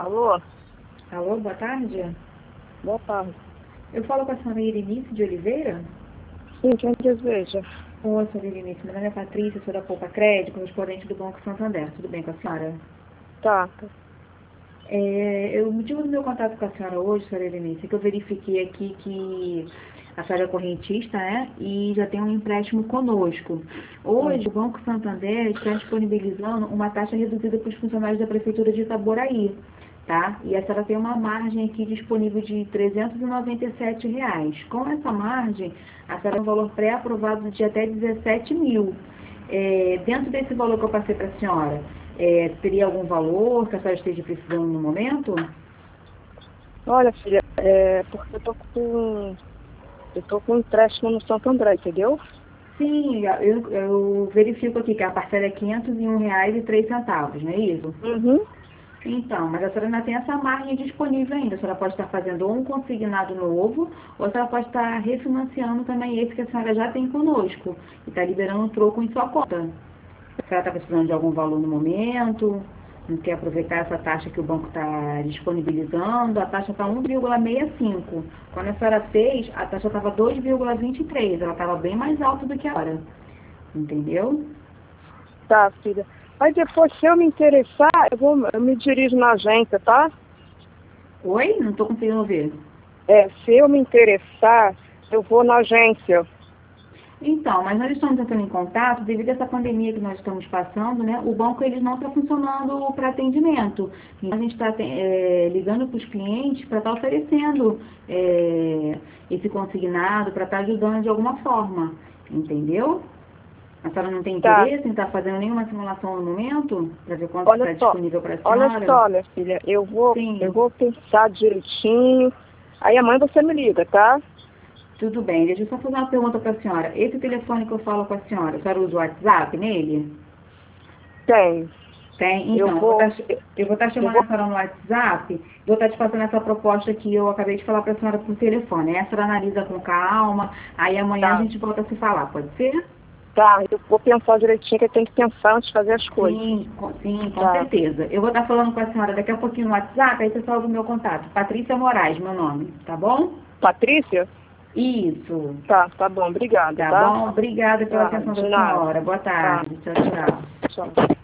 Alô? Alô, boa tarde. Boa tarde. Eu falo com a senhora Irenice de Oliveira. Sim, quem deseja? Oi, senhora Irenice, meu nome é Patrícia, sou da Poupa Crédito, correspondente do Banco Santander. Tudo bem com a senhora? Tá. O motivo do meu contato com a senhora hoje, senhora Irenice, é que eu verifiquei aqui que a senhora é correntista, né? E já tem um empréstimo conosco. Hum. Hoje, o Banco Santander está disponibilizando uma taxa reduzida para os funcionários da Prefeitura de Itaboraí, tá? E a senhora tem uma margem aqui disponível de R$ 397. Com essa margem, a senhora tem um valor pré-aprovado de até 17 mil. Dentro desse valor que eu passei para a senhora, teria algum valor que a senhora esteja precisando no momento? Olha, filha, porque eu tô com um empréstimo no Santo André, entendeu? Sim, eu verifico aqui que a parcela é R$ 501,03, não é isso? Uhum. Então, mas a senhora ainda tem essa margem disponível ainda. A senhora pode estar fazendo ou um consignado novo, ou a senhora pode estar refinanciando também esse que a senhora já tem conosco, e está liberando o troco em sua conta. A senhora está precisando de algum valor no momento, não quer aproveitar essa taxa que o banco está disponibilizando, a taxa está 1,65. Quando a senhora fez, a taxa estava 2,23, ela estava bem mais alta do que agora. Entendeu? Tá, filha. Aí depois, se eu me interessar, eu me dirijo na agência, tá? Oi? Não estou conseguindo ouvir. Se eu me interessar, eu vou na agência. Então, mas nós estamos entrando em contato devido a essa pandemia que nós estamos passando, né? O banco eles não está funcionando para atendimento. Então, a gente está ligando para os clientes para estar oferecendo esse consignado, para estar ajudando de alguma forma, entendeu? A senhora não tem Tá. interesse em estar fazendo nenhuma simulação no momento, para ver quanto Olha está só. disponível para a Olha senhora? só, minha filha, eu Sim, vou pensar direitinho. Aí amanhã você me liga, tá? tudo bem. Deixa eu só fazer uma pergunta para a senhora. Esse telefone que eu falo com a senhora usa o WhatsApp nele? Tem. Tem? Eu Então, vou, eu vou estar eu chamando vou a senhora no WhatsApp, vou estar te passando essa proposta que eu acabei de falar para a senhora por telefone. Aí a senhora analisa com calma, aí amanhã a Tá, gente volta a se falar, pode ser? tá, eu vou pensar direitinho que eu tenho que pensar antes de fazer as coisas. Sim, com Tá, certeza. Eu vou estar falando com a senhora daqui a pouquinho no WhatsApp, aí você salva o meu contato. Patrícia Moraes, meu nome, tá bom? Patrícia? Isso, Tá bom, obrigada, tá tá? bom? Obrigada pela Tá, atenção da de nada. senhora. Boa Tá, tarde. Tchau, tchau. tchau.